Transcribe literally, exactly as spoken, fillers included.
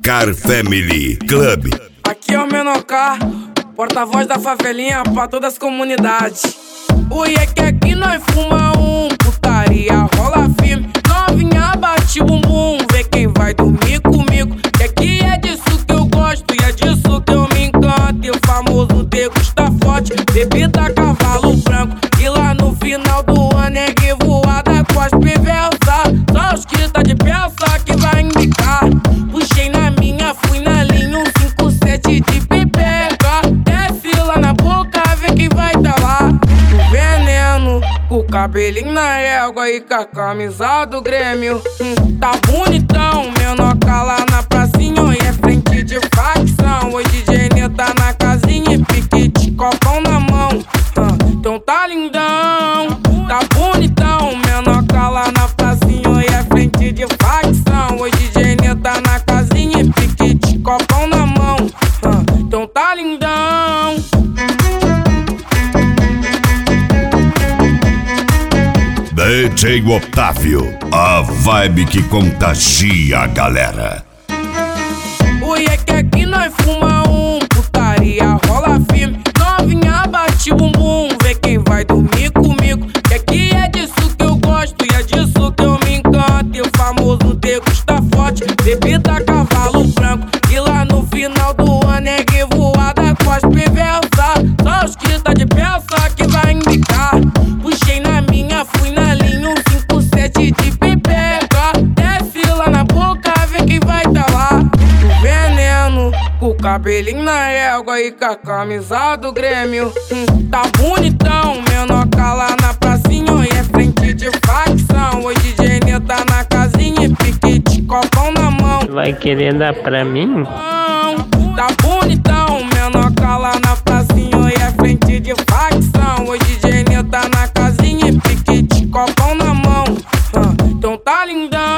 Car Family Club. Aqui é o Menor, porta-voz da favelinha pra todas as comunidades. O I E que aqui nós fuma um, putaria rola firme. Novinha bate bumbum, vê quem vai dormir comigo. Que aqui é disso que eu gosto e é disso que eu me encanto. E o famoso degusta forte, bebida cavalo branco. E lá no final do ano é revoada com as perversas. Só os que tá de peça que vai indicar. Puxei na minha, fui na linha, um cinco sete de pepeca. Desce lá na boca, vê quem vai tá lá. O veneno, com o cabelinho na égua e com a camisa do Grêmio. Hum, tá bonitão, Menor lá na pracinha e é frente de facção. Hoje D J tá na casinha e piquete, copão na mão. Hum, então tá lindão, tá bonitão, Menor lá na pracinha e é frente de facção. Hoje D J tá na casinha e piquete, copão na mão. Hum, então tá lindão. D J Otávio, a vibe que contagia a galera. O I E que aqui nós fuma um, putaria rola firme. Novinha bate bumbum, vê quem vai dormir comigo. Que aqui é disso que eu gosto e é disso que eu me encanto. E o famoso degusta forte, bebida cavalo branco. E lá no final do ano é revoada com as perversas. Só os que tá de peça que vai indicar. Puxei na minha, fui na linha, um cinco sete de pepeca. Desce lá na boca, vê quem vai tá lá. O veneno, com o cabelinho na égua e com a camisa do Grêmio. Hum, tá bonitão, Menor lá na pracinha e é frente de facção. Hoje D J tá na casinha e piquete, copão na mão. Vai querer dar pra mim? Tá bonitão, Menor lá na pracinha e é frente de facção. Hoje D J tá na casinha e piquete, copão na mão. Hum, então tá lindão.